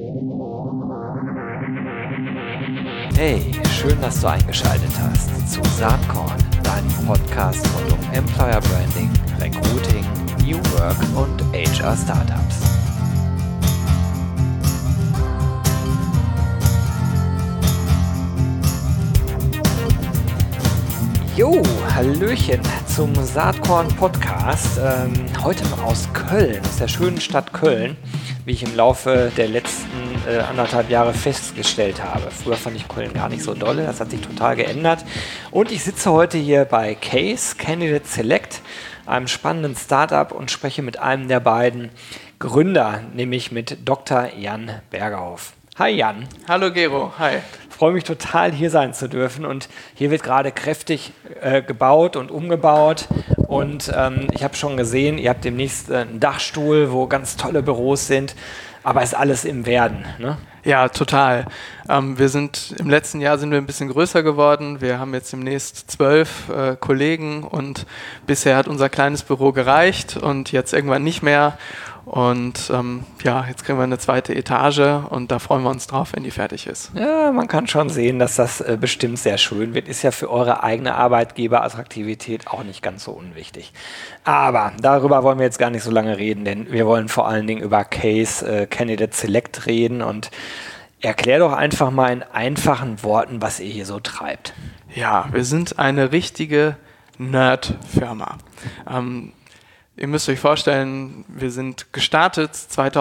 Hey, schön, dass du eingeschaltet hast zu Saatkorn, deinem Podcast rund um Employer Branding, Recruiting, New Work und HR Startups. Jo, Hallöchen zum Saatkorn-Podcast. Heute aus Köln, aus der schönen Stadt Köln, wie ich im Laufe der letzten 1,5 Jahre festgestellt habe. Früher fand ich Köln gar nicht so dolle, das hat sich total geändert. Und ich sitze heute hier bei Case, Candidate Select, einem spannenden Startup und spreche mit einem der beiden Gründer, nämlich mit Dr. Jan Bergerhoff. Hi Jan. Hallo Gero, hi. Ich freue mich total, hier sein zu dürfen, und hier wird gerade kräftig gebaut und umgebaut, und ich habe schon gesehen, ihr habt demnächst einen Dachstuhl, wo ganz tolle Büros sind, aber ist alles im Werden, ne? Ja, total. Im letzten Jahr sind wir ein bisschen größer geworden. Wir haben jetzt demnächst 12 Kollegen, und bisher hat unser kleines Büro gereicht und jetzt irgendwann nicht mehr. Und jetzt kriegen wir eine zweite Etage, und da freuen wir uns drauf, wenn die fertig ist. Ja, man kann schon sehen, dass das bestimmt sehr schön wird. Ist ja für eure eigene Arbeitgeberattraktivität auch nicht ganz so unwichtig. Aber darüber wollen wir jetzt gar nicht so lange reden, denn wir wollen vor allen Dingen über Case Candidate Select reden. Und erklär doch einfach mal in einfachen Worten, was ihr hier so treibt. Ja, wir sind eine richtige Nerd-Firma. Ihr müsst euch vorstellen, wir sind gestartet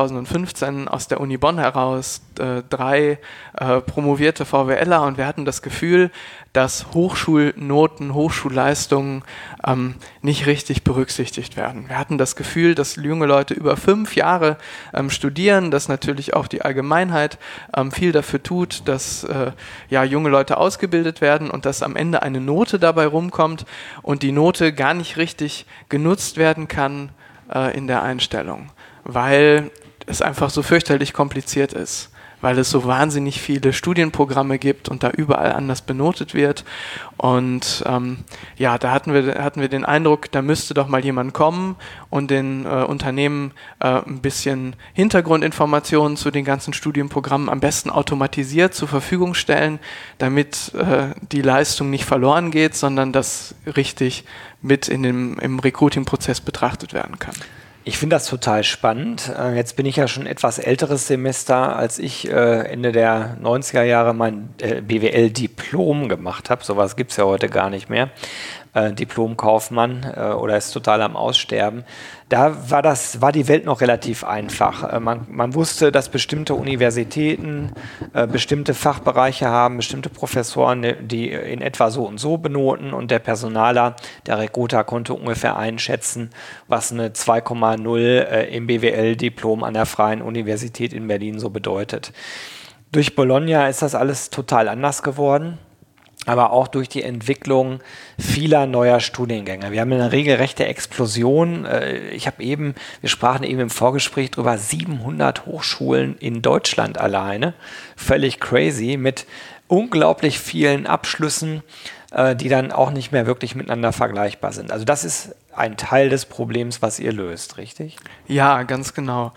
2015 aus der Uni Bonn heraus, 3 promovierte VWLer, und wir hatten das Gefühl, dass Hochschulnoten, Hochschulleistungen nicht richtig berücksichtigt werden. Wir hatten das Gefühl, dass junge Leute über 5 Jahre studieren, dass natürlich auch die Allgemeinheit viel dafür tut, dass junge Leute ausgebildet werden und dass am Ende eine Note dabei rumkommt und die Note gar nicht richtig genutzt werden kann in der Einstellung, weil es einfach so fürchterlich kompliziert ist, weil es so wahnsinnig viele Studienprogramme gibt und da überall anders benotet wird. Und da hatten wir den Eindruck, da müsste doch mal jemand kommen und den Unternehmen ein bisschen Hintergrundinformationen zu den ganzen Studienprogrammen am besten automatisiert zur Verfügung stellen, damit die Leistung nicht verloren geht, sondern das richtig mit im Recruiting-Prozess betrachtet werden kann. Ich finde das total spannend. Jetzt bin ich ja schon etwas älteres Semester, als ich Ende der 90er Jahre mein BWL-Diplom gemacht habe. Sowas gibt es ja heute gar nicht mehr. Diplom-Kaufmann oder ist total am Aussterben. Da war die Welt noch relativ einfach. Man wusste, dass bestimmte Universitäten bestimmte Fachbereiche haben, bestimmte Professoren, die in etwa so und so benoten, und der Personaler, der Recruiter, konnte ungefähr einschätzen, was eine 2,0 im BWL-Diplom an der Freien Universität in Berlin so bedeutet. Durch Bologna ist das alles total anders geworden, aber auch durch die Entwicklung vieler neuer Studiengänge. Wir haben eine regelrechte Explosion. Wir sprachen eben im Vorgespräch drüber, 700 Hochschulen in Deutschland alleine. Völlig crazy, mit unglaublich vielen Abschlüssen, die dann auch nicht mehr wirklich miteinander vergleichbar sind. Also das ist ein Teil des Problems, was ihr löst, richtig? Ja, ganz genau.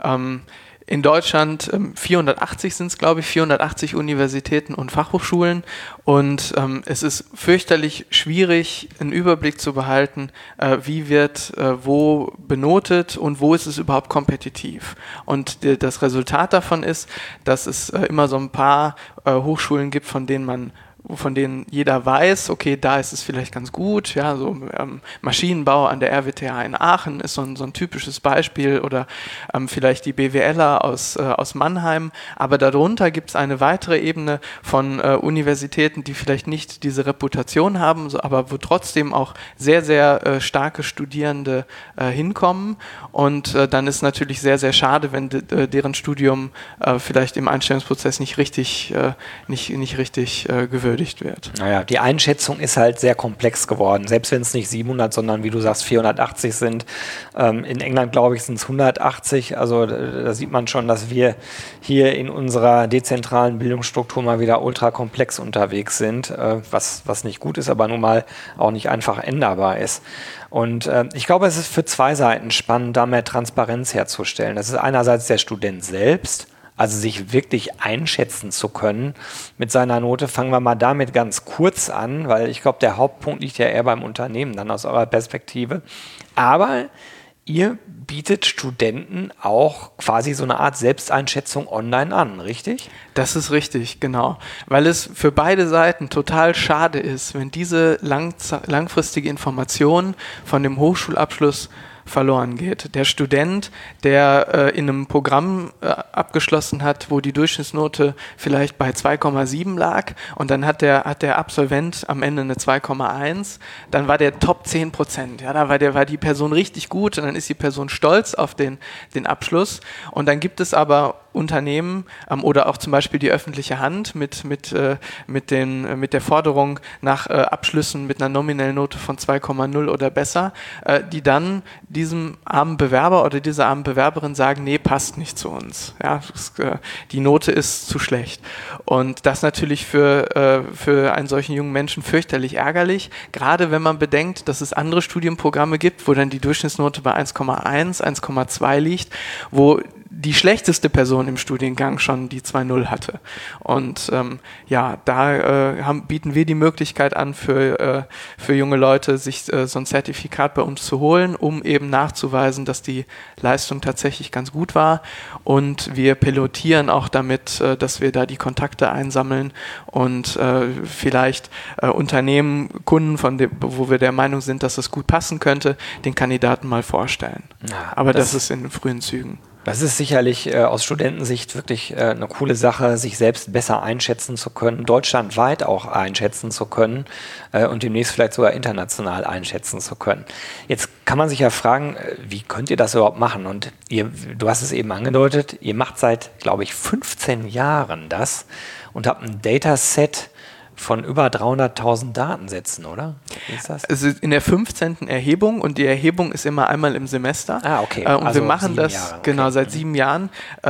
In Deutschland 480 sind es, glaube ich, 480 Universitäten und Fachhochschulen, und es ist fürchterlich schwierig, einen Überblick zu behalten, wie wird wo benotet und wo ist es überhaupt kompetitiv. Und das Resultat davon ist, dass es immer so ein paar Hochschulen gibt, von denen jeder weiß, okay, da ist es vielleicht ganz gut, ja, so Maschinenbau an der RWTH in Aachen ist so ein typisches Beispiel, oder vielleicht die BWLer aus Mannheim, aber darunter gibt es eine weitere Ebene von Universitäten, die vielleicht nicht diese Reputation haben, aber wo trotzdem auch sehr, sehr starke Studierende hinkommen, und dann ist natürlich sehr, sehr schade, wenn deren Studium vielleicht im Einstellungsprozess nicht richtig gewürdigt wird. Naja, die Einschätzung ist halt sehr komplex geworden, selbst wenn es nicht 700, sondern wie du sagst 480 sind. In England, glaube ich, sind es 180, also da sieht man schon, dass wir hier in unserer dezentralen Bildungsstruktur mal wieder ultra komplex unterwegs sind, was nicht gut ist, aber nun mal auch nicht einfach änderbar ist. Und ich glaube, es ist für zwei Seiten spannend, da mehr Transparenz herzustellen. Das ist einerseits der Student selbst, Also sich wirklich einschätzen zu können mit seiner Note. Fangen wir mal damit ganz kurz an, weil ich glaube, der Hauptpunkt liegt ja eher beim Unternehmen, dann aus eurer Perspektive. Aber ihr bietet Studenten auch quasi so eine Art Selbsteinschätzung online an, richtig? Das ist richtig, genau. Weil es für beide Seiten total schade ist, wenn diese langfristige Information von dem Hochschulabschluss verloren geht. Der Student, der in einem Programm abgeschlossen hat, wo die Durchschnittsnote vielleicht bei 2,7 lag und dann hat der Absolvent am Ende eine 2,1, dann war der Top 10%. Ja, da war die Person richtig gut und dann ist die Person stolz auf den Abschluss. Und dann gibt es aber Unternehmen oder auch zum Beispiel die öffentliche Hand mit der Forderung nach Abschlüssen mit einer nominellen Note von 2,0 oder besser, die dann diesem armen Bewerber oder dieser armen Bewerberin sagen, nee, passt nicht zu uns. Ja, die Note ist zu schlecht. Und das natürlich für einen solchen jungen Menschen fürchterlich ärgerlich, gerade wenn man bedenkt, dass es andere Studienprogramme gibt, wo dann die Durchschnittsnote bei 1,1, 1,2 liegt, wo die schlechteste Person im Studiengang schon die 2,0 hatte. Und bieten wir die Möglichkeit an, für junge Leute sich so ein Zertifikat bei uns zu holen, um eben nachzuweisen, dass die Leistung tatsächlich ganz gut war. Und wir pilotieren auch damit, dass wir da die Kontakte einsammeln und vielleicht Unternehmen, Kunden, wo wir der Meinung sind, dass es gut passen könnte, den Kandidaten mal vorstellen. Ja, aber das ist in den frühen Zügen. Das ist sicherlich aus Studentensicht wirklich eine coole Sache, sich selbst besser einschätzen zu können, deutschlandweit auch einschätzen zu können und demnächst vielleicht sogar international einschätzen zu können. Jetzt kann man sich ja fragen, wie könnt ihr das überhaupt machen? Und du hast es eben angedeutet, ihr macht seit, glaube ich, 15 Jahren das und habt ein Dataset von über 300.000 Datensätzen, oder? Wie ist das? Also in der 15. Erhebung, und die Erhebung ist immer einmal im Semester. Ah, okay. Und also wir machen das Jahre, okay. Genau seit 7 Jahren.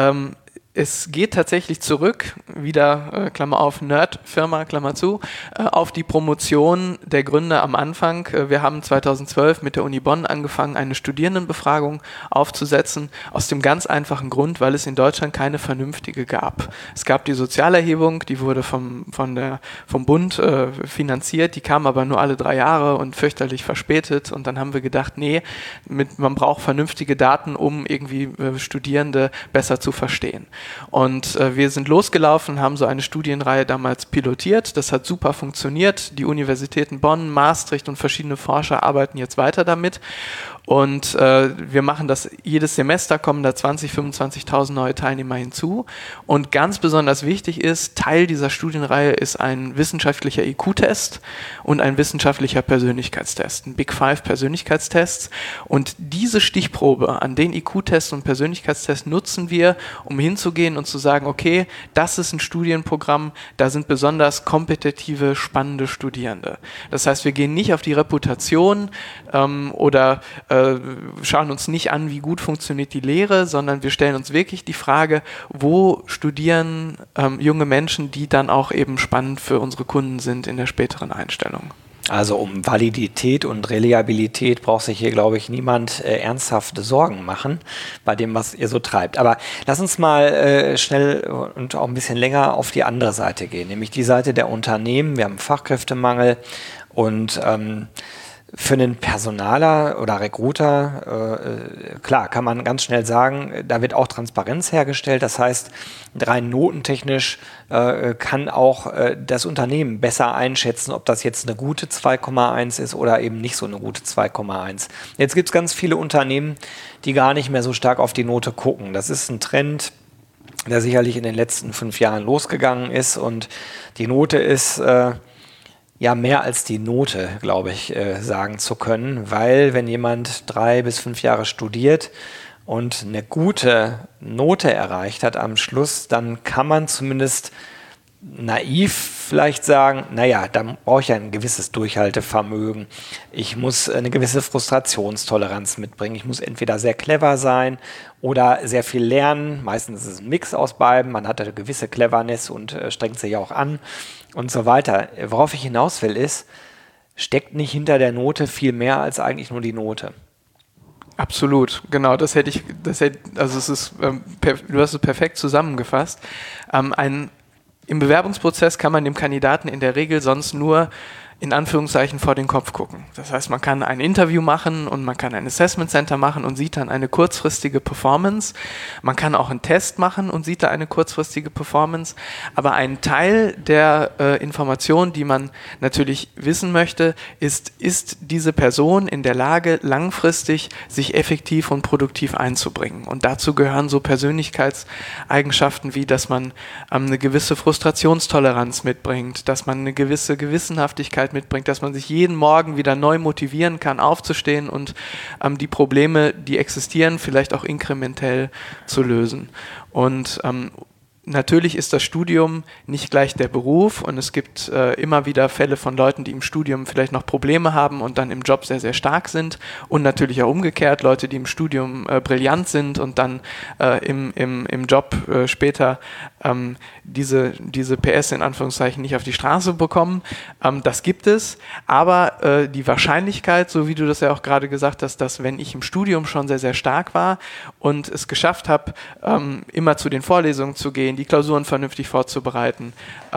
Es geht tatsächlich zurück, wieder, Klammer auf, Nerd-Firma, Klammer zu, auf die Promotion der Gründer am Anfang. Wir haben 2012 mit der Uni Bonn angefangen, eine Studierendenbefragung aufzusetzen, aus dem ganz einfachen Grund, weil es in Deutschland keine vernünftige gab. Es gab die Sozialerhebung, die wurde vom Bund finanziert, die kam aber nur alle 3 Jahre und fürchterlich verspätet. Und dann haben wir gedacht, nee, man braucht vernünftige Daten, um irgendwie Studierende besser zu verstehen. Und wir sind losgelaufen, haben so eine Studienreihe damals pilotiert. Das hat super funktioniert. Die Universitäten Bonn, Maastricht und verschiedene Forscher arbeiten jetzt weiter damit. Und wir machen das jedes Semester, kommen da 20.000, 25.000 neue Teilnehmer hinzu. Und ganz besonders wichtig ist, Teil dieser Studienreihe ist ein wissenschaftlicher IQ-Test und ein wissenschaftlicher Persönlichkeitstest, ein Big Five Persönlichkeitstests. Und diese Stichprobe an den IQ-Test und Persönlichkeitstest nutzen wir, um hinzugehen und zu sagen, okay, das ist ein Studienprogramm, da sind besonders kompetitive, spannende Studierende. Das heißt, wir gehen nicht auf die Reputation oder schauen uns nicht an, wie gut funktioniert die Lehre, sondern wir stellen uns wirklich die Frage, wo studieren junge Menschen, die dann auch eben spannend für unsere Kunden sind in der späteren Einstellung. Also um Validität und Reliabilität braucht sich hier, glaube ich, niemand ernsthafte Sorgen machen bei dem, was ihr so treibt. Aber lass uns mal schnell und auch ein bisschen länger auf die andere Seite gehen, nämlich die Seite der Unternehmen. Wir haben Fachkräftemangel und für einen Personaler oder Recruiter, klar, kann man ganz schnell sagen, da wird auch Transparenz hergestellt. Das heißt, rein notentechnisch kann auch das Unternehmen besser einschätzen, ob das jetzt eine gute 2,1 ist oder eben nicht so eine gute 2,1. Jetzt gibt es ganz viele Unternehmen, die gar nicht mehr so stark auf die Note gucken. Das ist ein Trend, der sicherlich in den letzten 5 Jahren losgegangen ist. Und die Note ist ja mehr als die Note, glaube ich, sagen zu können, weil wenn jemand 3 bis 5 Jahre studiert und eine gute Note erreicht hat am Schluss, dann kann man zumindest naiv vielleicht sagen, naja, dann brauche ich ja ein gewisses Durchhaltevermögen. Ich muss eine gewisse Frustrationstoleranz mitbringen. Ich muss entweder sehr clever sein oder sehr viel lernen. Meistens ist es ein Mix aus beiden. Man hat eine gewisse Cleverness und strengt sich auch an und so weiter. Worauf ich hinaus will ist, steckt nicht hinter der Note viel mehr als eigentlich nur die Note. Absolut, genau, also es ist, du hast es perfekt zusammengefasst. Im Bewerbungsprozess kann man dem Kandidaten in der Regel sonst nur in Anführungszeichen vor den Kopf gucken. Das heißt, man kann ein Interview machen und man kann ein Assessment Center machen und sieht dann eine kurzfristige Performance. Man kann auch einen Test machen und sieht da eine kurzfristige Performance. Aber ein Teil der Information, die man natürlich wissen möchte, ist diese Person in der Lage, langfristig sich effektiv und produktiv einzubringen. Und dazu gehören so Persönlichkeitseigenschaften wie, dass man eine gewisse Frustrationstoleranz mitbringt, dass man eine gewisse Gewissenhaftigkeit mitbringt, dass man sich jeden Morgen wieder neu motivieren kann, aufzustehen und die Probleme, die existieren, vielleicht auch inkrementell zu lösen. Und natürlich ist das Studium nicht gleich der Beruf und es gibt immer wieder Fälle von Leuten, die im Studium vielleicht noch Probleme haben und dann im Job sehr, sehr stark sind und natürlich auch umgekehrt Leute, die im Studium brillant sind und dann im Job später diese PS in Anführungszeichen nicht auf die Straße bekommen. Das gibt es, aber die Wahrscheinlichkeit, so wie du das ja auch gerade gesagt hast, dass wenn ich im Studium schon sehr, sehr stark war und es geschafft habe, immer zu den Vorlesungen zu gehen, die Klausuren vernünftig vorzubereiten,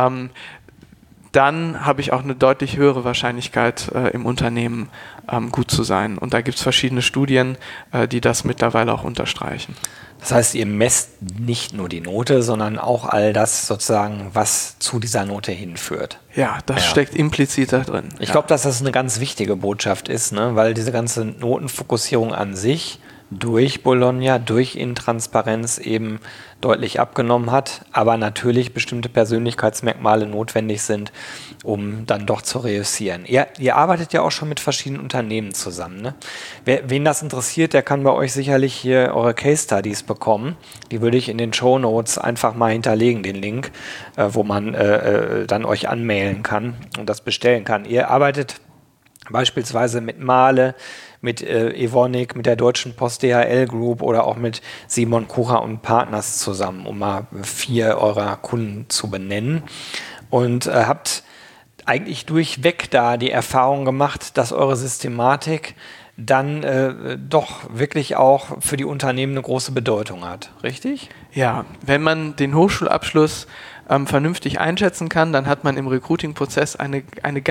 dann habe ich auch eine deutlich höhere Wahrscheinlichkeit, im Unternehmen gut zu sein. Und da gibt es verschiedene Studien, die das mittlerweile auch unterstreichen. Das heißt, ihr messt nicht nur die Note, sondern auch all das sozusagen, was zu dieser Note hinführt. Ja, das steckt implizit da drin. Ich glaube, dass das eine ganz wichtige Botschaft ist, ne? Weil diese ganze Notenfokussierung an sich durch Bologna, durch Intransparenz eben deutlich abgenommen hat, aber natürlich bestimmte Persönlichkeitsmerkmale notwendig sind, um dann doch zu reüssieren. Ihr arbeitet ja auch schon mit verschiedenen Unternehmen zusammen, ne? Wen das interessiert, der kann bei euch sicherlich hier eure Case Studies bekommen. Die würde ich in den Shownotes einfach mal hinterlegen, den Link, wo man dann euch anmailen kann und das bestellen kann. Ihr arbeitet beispielsweise mit Mahle, mit Evonik, mit der Deutschen Post DHL Group oder auch mit Simon Kucher und Partners zusammen, um mal 4 eurer Kunden zu benennen. Und habt eigentlich durchweg da die Erfahrung gemacht, dass eure Systematik dann doch wirklich auch für die Unternehmen eine große Bedeutung hat. Richtig? Ja, wenn man den Hochschulabschluss vernünftig einschätzen kann, dann hat man im Recruiting-Prozess ein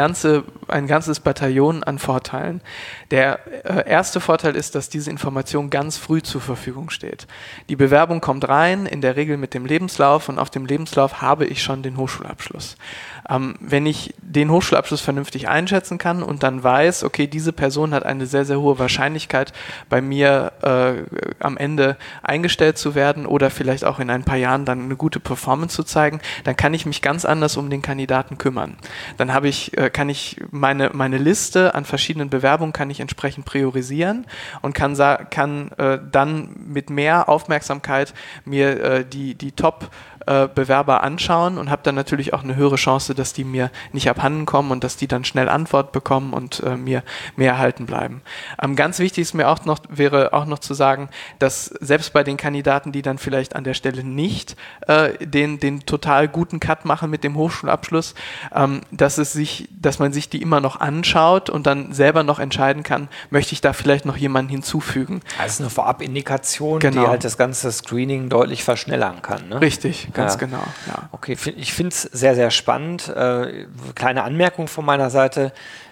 ganzes Bataillon an Vorteilen. Der erste Vorteil ist, dass diese Information ganz früh zur Verfügung steht. Die Bewerbung kommt rein, in der Regel mit dem Lebenslauf und auf dem Lebenslauf habe ich schon den Hochschulabschluss. Wenn ich den Hochschulabschluss vernünftig einschätzen kann und dann weiß, okay, diese Person hat eine sehr, sehr hohe Wahrscheinlichkeit, bei mir am Ende eingestellt zu werden oder vielleicht auch in ein paar Jahren dann eine gute Performance zu zeigen, dann kann ich mich ganz anders um den Kandidaten kümmern. Dann kann ich meine Liste an verschiedenen Bewerbungen kann ich entsprechend priorisieren und kann dann mit mehr Aufmerksamkeit mir die Top-Bewerber anschauen und habe dann natürlich auch eine höhere Chance, dass die mir nicht abhanden kommen und dass die dann schnell Antwort bekommen und mir mehr erhalten bleiben. Ganz wichtig ist mir wäre auch noch zu sagen, dass selbst bei den Kandidaten, die dann vielleicht an der Stelle nicht den total guten Cut machen mit dem Hochschulabschluss, dass man sich die immer noch anschaut und dann selber noch entscheiden kann, möchte ich da vielleicht noch jemanden hinzufügen. Also eine Vorabindikation, genau, die halt das ganze Screening deutlich verschnellern kann. Ne? Richtig, ganz genau. Ja. Okay, ich finde es sehr, sehr spannend. Kleine Anmerkung von meiner Seite,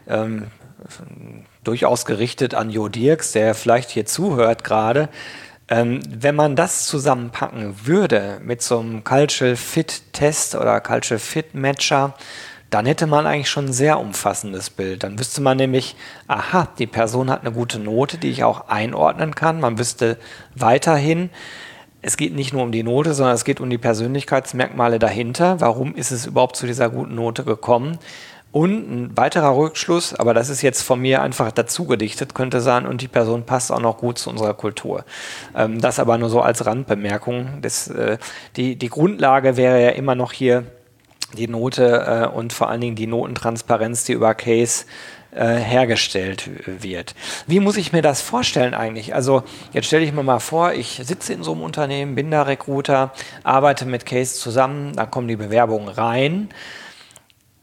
durchaus gerichtet an Jo Dirks, der vielleicht hier zuhört gerade. Wenn man das zusammenpacken würde mit so einem Cultural Fit Test oder Cultural Fit Matcher, dann hätte man eigentlich schon ein sehr umfassendes Bild. Dann wüsste man nämlich, aha, die Person hat eine gute Note, die ich auch einordnen kann. Man wüsste weiterhin, es geht nicht nur um die Note, sondern es geht um die Persönlichkeitsmerkmale dahinter. Warum ist es überhaupt zu dieser guten Note gekommen? Und ein weiterer Rückschluss, aber das ist jetzt von mir einfach dazu gedichtet, könnte sein, und die Person passt auch noch gut zu unserer Kultur. Das aber nur so als Randbemerkung. Die Grundlage wäre ja immer noch hier die Note und vor allen Dingen die Notentransparenz, die über Case hergestellt wird. Wie muss ich mir das vorstellen eigentlich? Also jetzt stelle ich mir mal vor, ich sitze in so einem Unternehmen, bin da Recruiter, arbeite mit Case zusammen, dann kommen die Bewerbungen rein.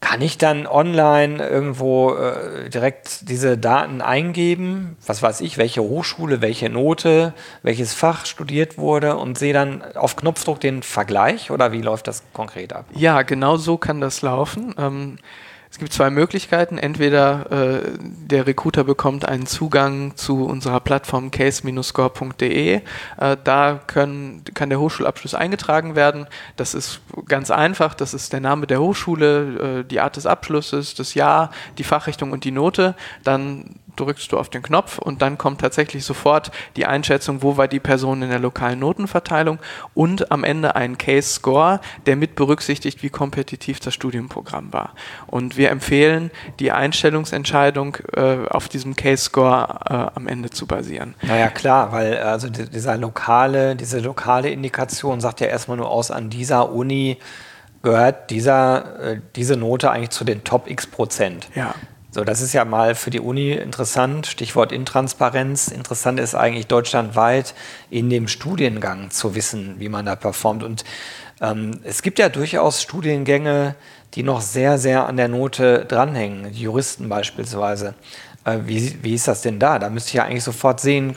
Kann ich dann online irgendwo direkt diese Daten eingeben? Was weiß ich, welche Hochschule, welche Note, welches Fach studiert wurde und sehe dann auf Knopfdruck den Vergleich oder wie läuft das konkret ab? Ja, genau so kann das laufen. Es gibt zwei Möglichkeiten. Entweder der Recruiter bekommt einen Zugang zu unserer Plattform case-score.de. Da kann der Hochschulabschluss eingetragen werden. Das ist ganz einfach. Das ist der Name der Hochschule, die Art des Abschlusses, das Jahr, die Fachrichtung und die Note. Dann drückst du auf den Knopf und dann kommt tatsächlich sofort die Einschätzung, wo war die Person in der lokalen Notenverteilung und am Ende ein Case-Score, der mit berücksichtigt, wie kompetitiv das Studienprogramm war. Und wir empfehlen, die Einstellungsentscheidung auf diesem Case-Score am Ende zu basieren. Naja, klar, weil also diese lokale Indikation sagt ja erstmal nur aus, an dieser Uni gehört diese Note eigentlich zu den Top X%. Ja. So, das ist ja mal für die Uni interessant, Stichwort Intransparenz. Interessant ist eigentlich deutschlandweit in dem Studiengang zu wissen, wie man da performt. Und es gibt ja durchaus Studiengänge, die noch sehr, sehr an der Note dranhängen, die Juristen beispielsweise. Wie ist das denn da? Da müsste ich ja eigentlich sofort sehen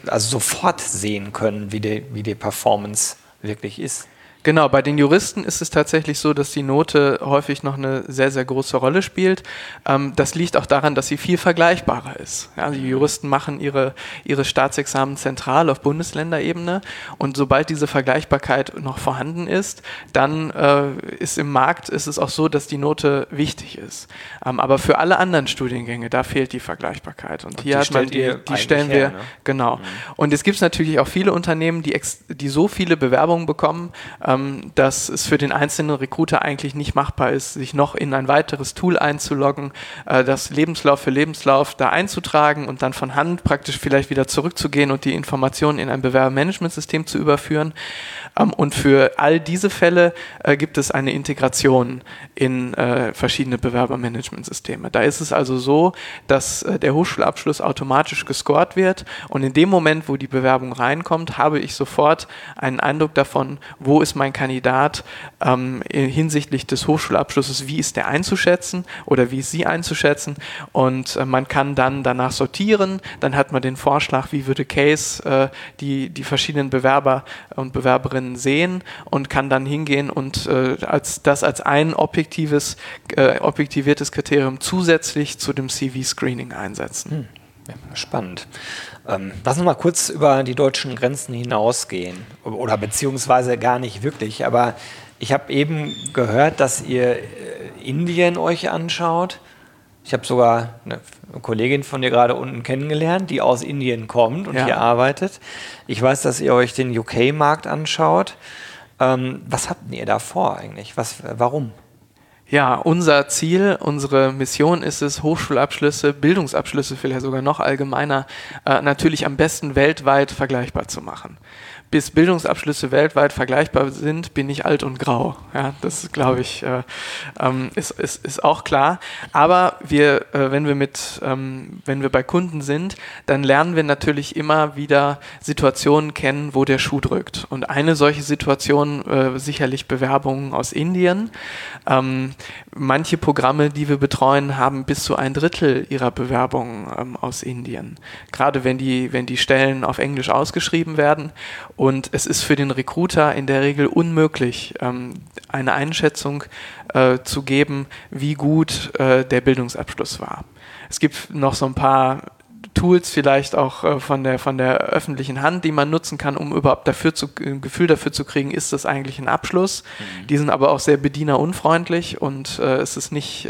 können, wie die Performance wirklich ist. Genau, bei den Juristen ist es tatsächlich so, dass die Note häufig noch eine sehr, sehr große Rolle spielt. Das liegt auch daran, dass sie viel vergleichbarer ist. Ja, die Juristen machen ihre Staatsexamen zentral auf Bundesländerebene und sobald diese Vergleichbarkeit noch vorhanden ist, dann ist im Markt es auch so, dass die Note wichtig ist. Aber für alle anderen Studiengänge, da fehlt die Vergleichbarkeit. Und hier hat man die stellen wir, ne? Genau. Und es gibt natürlich auch viele Unternehmen, die so viele Bewerbungen bekommen, dass es für den einzelnen Recruiter eigentlich nicht machbar ist, sich noch in ein weiteres Tool einzuloggen, das Lebenslauf für Lebenslauf da einzutragen und dann von Hand praktisch vielleicht wieder zurückzugehen und die Informationen in ein Bewerbermanagementsystem zu überführen. Und für all diese Fälle gibt es eine Integration in verschiedene Bewerbermanagementsysteme. Da ist es also so, dass der Hochschulabschluss automatisch gescored wird und in dem Moment, wo die Bewerbung reinkommt, habe ich sofort einen Eindruck davon, wo ist mein Kandidat hinsichtlich des Hochschulabschlusses, wie ist der einzuschätzen oder wie ist sie einzuschätzen und man kann dann danach sortieren, dann hat man den Vorschlag, wie würde Case die verschiedenen Bewerber und Bewerberinnen sehen und kann dann hingehen und als ein objektiviertes Kriterium zusätzlich zu dem CV-Screening einsetzen. Ja, spannend. Lass uns mal kurz über die deutschen Grenzen hinausgehen oder beziehungsweise gar nicht wirklich, aber ich habe eben gehört, dass ihr Indien euch anschaut. Ich habe sogar eine Kollegin von dir gerade unten kennengelernt, die aus Indien kommt und hier arbeitet. Ich weiß, dass ihr euch den UK-Markt anschaut. Was habt ihr da vor eigentlich? Warum? Ja, unser Ziel, unsere Mission ist es, Hochschulabschlüsse, Bildungsabschlüsse vielleicht sogar noch allgemeiner, natürlich am besten weltweit vergleichbar zu machen. Bis Bildungsabschlüsse weltweit vergleichbar sind, bin ich alt und grau. Ja, das glaube ich, ist auch klar. Aber wenn wir bei Kunden sind, dann lernen wir natürlich immer wieder Situationen kennen, wo der Schuh drückt. Und eine solche Situation sicherlich Bewerbungen aus Indien. Manche Programme, die wir betreuen, haben bis zu 1/3 ihrer Bewerbungen aus Indien. Gerade wenn die Stellen auf Englisch ausgeschrieben werden. Und es ist für den Recruiter in der Regel unmöglich, eine Einschätzung zu geben, wie gut der Bildungsabschluss war. Es gibt noch so ein paar Tools vielleicht auch von der öffentlichen Hand, die man nutzen kann, um überhaupt ein Gefühl dafür zu kriegen, ist das eigentlich ein Abschluss. Die sind aber auch sehr bedienerunfreundlich und es ist nicht...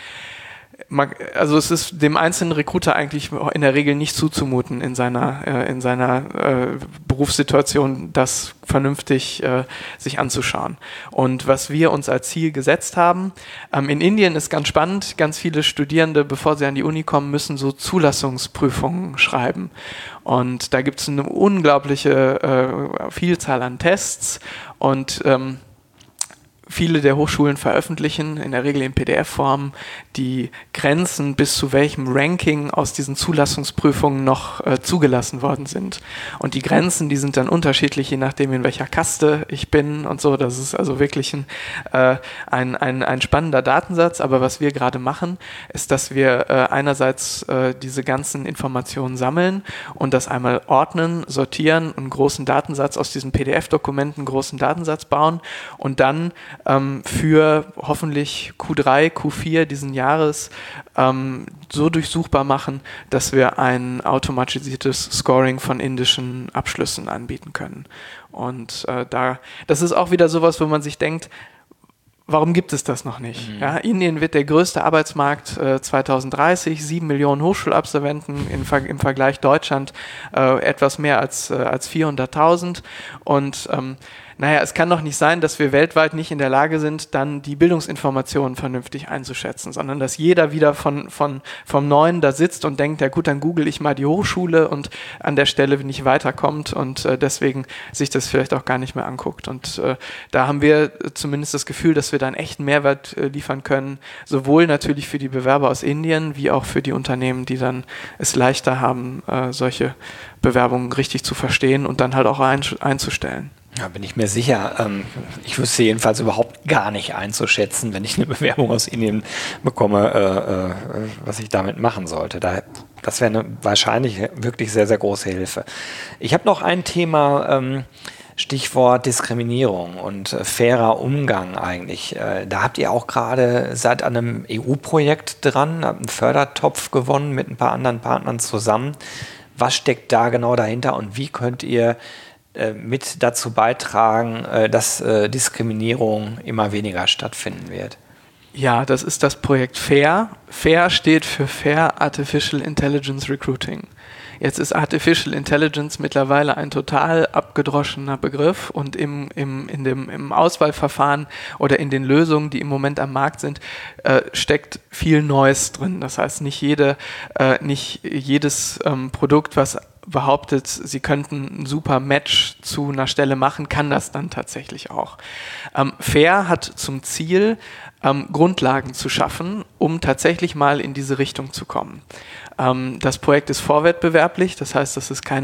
es ist dem einzelnen Recruiter eigentlich in der Regel nicht zuzumuten, in seiner Berufssituation das vernünftig sich anzuschauen. Und was wir uns als Ziel gesetzt haben, in Indien ist ganz spannend, ganz viele Studierende, bevor sie an die Uni kommen, müssen so Zulassungsprüfungen schreiben. Und da gibt es eine unglaubliche Vielzahl an Tests und viele der Hochschulen veröffentlichen, in der Regel in PDF-Form, die Grenzen, bis zu welchem Ranking aus diesen Zulassungsprüfungen noch zugelassen worden sind. Und die Grenzen, die sind dann unterschiedlich, je nachdem, in welcher Kaste ich bin und so. Das ist also wirklich ein spannender Datensatz. Aber was wir gerade machen, ist, dass wir einerseits diese ganzen Informationen sammeln und das einmal ordnen, sortieren, einen großen Datensatz aus diesen PDF-Dokumenten, einen großen Datensatz bauen und dann für hoffentlich Q3, Q4 diesen Jahres so durchsuchbar machen, dass wir ein automatisiertes Scoring von indischen Abschlüssen anbieten können. Und das ist auch wieder sowas, wo man sich denkt, warum gibt es das noch nicht? Mhm. Ja, Indien wird der größte Arbeitsmarkt 2030, 7 Millionen Hochschulabsolventen, im Vergleich Deutschland etwas mehr als 400.000 und es kann doch nicht sein, dass wir weltweit nicht in der Lage sind, dann die Bildungsinformationen vernünftig einzuschätzen, sondern dass jeder wieder vom Neuen da sitzt und denkt, ja gut, dann google ich mal die Hochschule und an der Stelle nicht weiterkommt und deswegen sich das vielleicht auch gar nicht mehr anguckt. Und da haben wir zumindest das Gefühl, dass wir da einen echten Mehrwert liefern können, sowohl natürlich für die Bewerber aus Indien, wie auch für die Unternehmen, die dann es leichter haben, solche Bewerbungen richtig zu verstehen und dann halt auch einzustellen. Ja, bin ich mir sicher. Ich wüsste jedenfalls überhaupt gar nicht einzuschätzen, wenn ich eine Bewerbung aus Indien bekomme, was ich damit machen sollte. Das wäre wahrscheinlich wirklich sehr, sehr große Hilfe. Ich habe noch ein Thema, Stichwort Diskriminierung und fairer Umgang eigentlich. Da habt ihr auch gerade seit einem EU-Projekt dran, habt einen Fördertopf gewonnen mit ein paar anderen Partnern zusammen. Was steckt da genau dahinter und wie könnt ihr mit dazu beitragen, dass Diskriminierung immer weniger stattfinden wird? Ja, das ist das Projekt FAIR. FAIR steht für Fair Artificial Intelligence Recruiting. Jetzt ist Artificial Intelligence mittlerweile ein total abgedroschener Begriff und im Auswahlverfahren oder in den Lösungen, die im Moment am Markt sind, steckt viel Neues drin. Das heißt, nicht jedes Produkt, was behauptet, sie könnten einen super Match zu einer Stelle machen, kann das dann tatsächlich auch. FAIR hat zum Ziel, Grundlagen zu schaffen, um tatsächlich mal in diese Richtung zu kommen. Das Projekt ist vorwettbewerblich, das heißt, das ist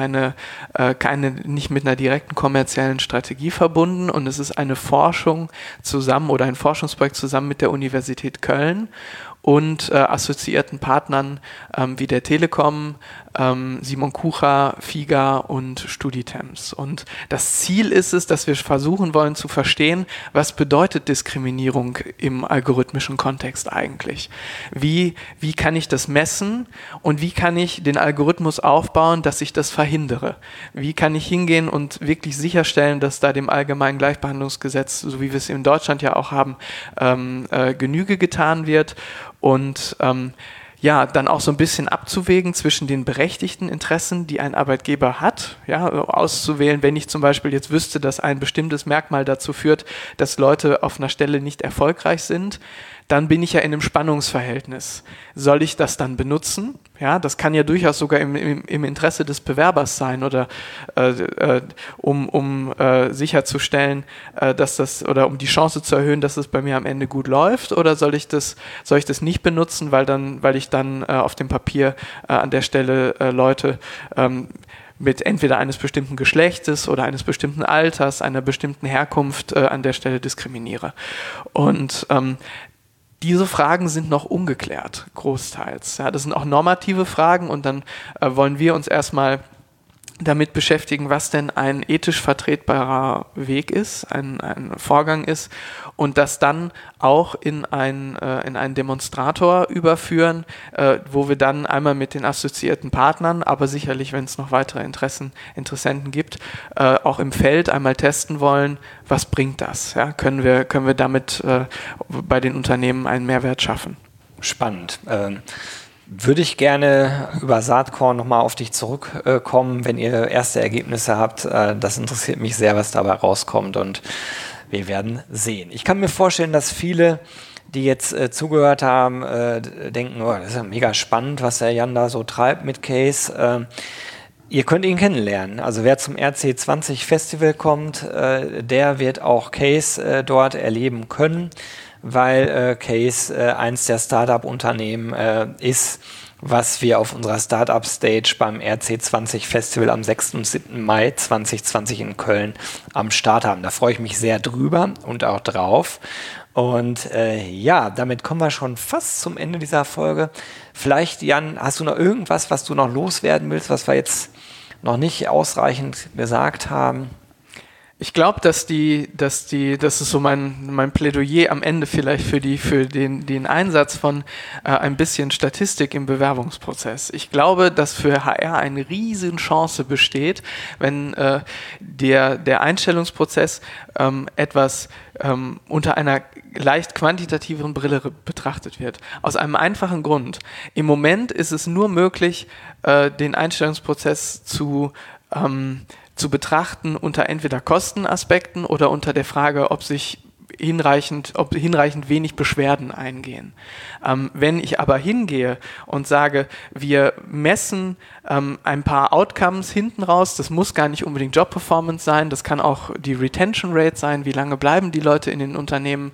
nicht mit einer direkten kommerziellen Strategie verbunden und es ist eine Forschung zusammen oder ein Forschungsprojekt zusammen mit der Universität Köln und assoziierten Partnern wie der Telekom, Simon Kucher, FIGA und Studitems. Und das Ziel ist es, dass wir versuchen wollen zu verstehen, was bedeutet Diskriminierung im algorithmischen Kontext eigentlich? Wie kann ich das messen und wie kann ich den Algorithmus aufbauen, dass ich das verhindere? Wie kann ich hingehen und wirklich sicherstellen, dass da dem allgemeinen Gleichbehandlungsgesetz, so wie wir es in Deutschland ja auch haben, Genüge getan wird? Und dann auch so ein bisschen abzuwägen zwischen den berechtigten Interessen, die ein Arbeitgeber hat, auszuwählen, wenn ich zum Beispiel jetzt wüsste, dass ein bestimmtes Merkmal dazu führt, dass Leute auf einer Stelle nicht erfolgreich sind, dann bin ich ja in einem Spannungsverhältnis. Soll ich das dann benutzen? Ja, das kann ja durchaus sogar im Interesse des Bewerbers sein oder um sicherzustellen, dass das oder um die Chance zu erhöhen, dass es bei mir am Ende gut läuft, oder soll ich das nicht benutzen, weil ich dann auf dem Papier an der Stelle Leute mit entweder eines bestimmten Geschlechtes oder eines bestimmten Alters, einer bestimmten Herkunft an der Stelle diskriminiere. Und diese Fragen sind noch ungeklärt, großteils. Ja, das sind auch normative Fragen und dann wollen wir uns erstmal damit beschäftigen, was denn ein ethisch vertretbarer Weg ist, ein Vorgang ist und das dann auch in einen Demonstrator überführen, wo wir dann einmal mit den assoziierten Partnern, aber sicherlich, wenn es noch weitere Interessenten gibt, auch im Feld einmal testen wollen, was bringt das? Ja? Können wir damit bei den Unternehmen einen Mehrwert schaffen? Spannend. Würde ich gerne über Saatkorn nochmal auf dich zurückkommen, wenn ihr erste Ergebnisse habt. Das interessiert mich sehr, was dabei rauskommt und wir werden sehen. Ich kann mir vorstellen, dass viele, die jetzt zugehört haben, denken, oh, das ist ja mega spannend, was der Jan da so treibt mit Case. Ihr könnt ihn kennenlernen. Also wer zum RC20 Festival kommt, der wird auch Case dort erleben können, weil Case eins der Startup-Unternehmen ist, was wir auf unserer Startup-Stage beim RC20 Festival am 6. und 7. Mai 2020 in Köln am Start haben. Da freue ich mich sehr drüber und auch drauf. Und damit kommen wir schon fast zum Ende dieser Folge. Vielleicht, Jan, hast du noch irgendwas, was du noch loswerden willst, was wir jetzt noch nicht ausreichend gesagt haben? Ich glaube, das ist so mein Plädoyer am Ende vielleicht für den Einsatz von ein bisschen Statistik im Bewerbungsprozess. Ich glaube, dass für HR eine riesen Chance besteht, wenn der Einstellungsprozess etwas unter einer leicht quantitativeren Brille betrachtet wird. Aus einem einfachen Grund. Im Moment ist es nur möglich, den Einstellungsprozess zu betrachten unter entweder Kostenaspekten oder unter der Frage, ob hinreichend wenig Beschwerden eingehen. Wenn ich aber hingehe und sage, wir messen ein paar Outcomes hinten raus, das muss gar nicht unbedingt Job-Performance sein, das kann auch die Retention Rate sein, wie lange bleiben die Leute in den Unternehmen,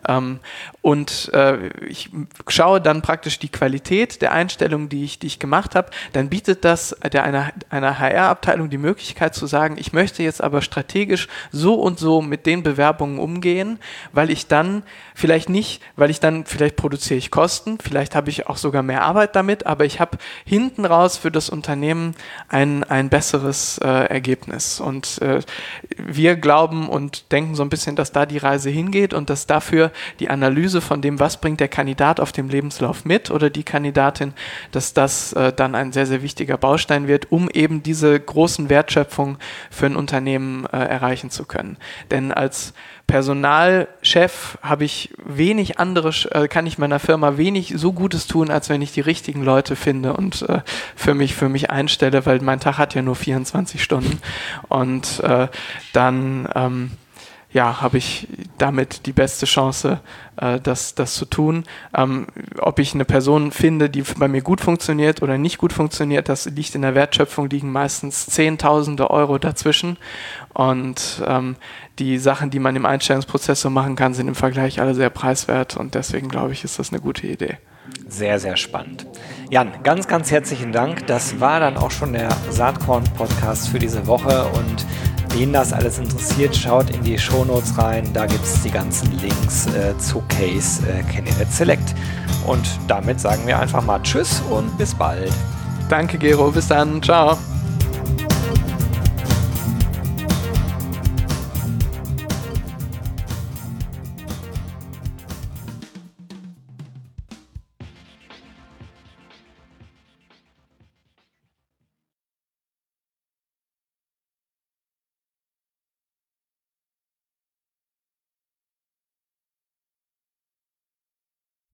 ich schaue dann praktisch die Qualität der Einstellung, die ich gemacht habe, dann bietet das einer HR-Abteilung die Möglichkeit zu sagen, ich möchte jetzt aber strategisch so und so mit den Bewerbungen umgehen, weil ich dann vielleicht produziere ich Kosten, vielleicht habe ich auch sogar mehr Arbeit damit, aber ich habe hinten raus für das Unternehmen ein besseres Ergebnis. Und wir glauben und denken so ein bisschen, dass da die Reise hingeht und dass dafür die Analyse von dem, was bringt der Kandidat auf dem Lebenslauf mit oder die Kandidatin, dass das dann ein sehr, sehr wichtiger Baustein wird, um eben diese großen Wertschöpfungen für ein Unternehmen erreichen zu können. Denn als Personalchef habe ich kann ich meiner Firma wenig so Gutes tun, als wenn ich die richtigen Leute finde und für mich einstelle, weil mein Tag hat ja nur 24 Stunden und dann habe ich damit die beste Chance, das zu tun. Ob ich eine Person finde, die bei mir gut funktioniert oder nicht gut funktioniert, das liegt in der Wertschöpfung, liegen meistens Zehntausende Euro dazwischen. Und die Sachen, die man im Einstellungsprozess so machen kann, sind im Vergleich alle sehr preiswert. Und deswegen glaube ich, ist das eine gute Idee. Sehr, sehr spannend. Jan, ganz, ganz herzlichen Dank. Das war dann auch schon der Saatkorn-Podcast für diese Woche und wen das alles interessiert, schaut in die Shownotes rein. Da gibt es die ganzen Links zu Case Candidate Select. Und damit sagen wir einfach mal Tschüss und bis bald. Danke, Gero. Bis dann. Ciao.